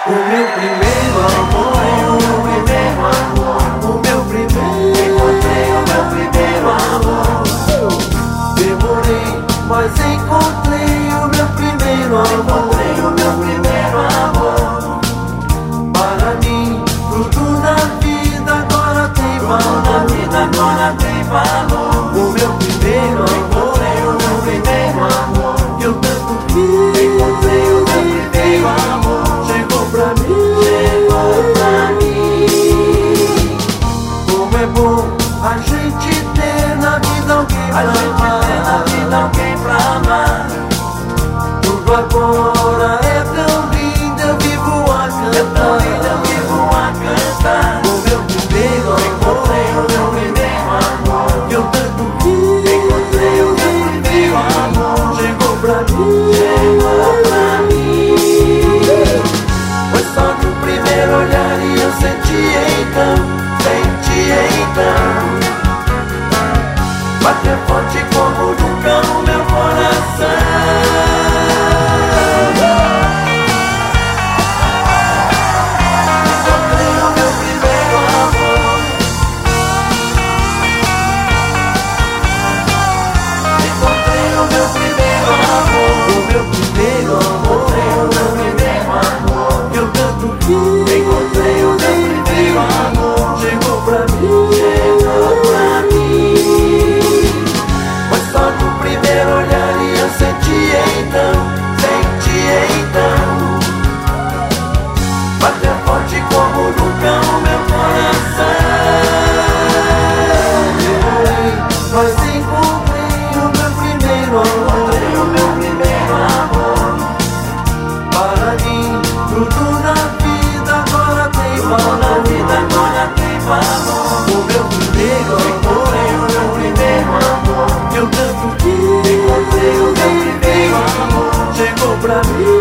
O meu primeiro amor, o meu primeiro, encontrei o meu primeiro amor. Demorei, mas encontrei o meu primeiro amor. Para mim, tudo na vida agora tem valor. O meu primeiro amor, que eu tanto quis. Encontrei o meu primeiro amor. Chegou pra mim. Como é bom a gente ter na vida alguém pra amar. Tudo agora é tão lindo, eu vivo a cantar. O meu primeiro amor, que eu tanto quis. Encontrei o meu primeiro amor. Chegou pra mim. Foi só no primeiro olhar e eu senti então. Bater forte como nunca o meu coração. Bater forte como nunca o meu coração. Mas encontrei o meu primeiro amor. Para mim, tudo na vida agora tem valor. O meu primeiro amor, que eu tanto quis. Encontrei o meu primeiro amor. Chegou pra mim.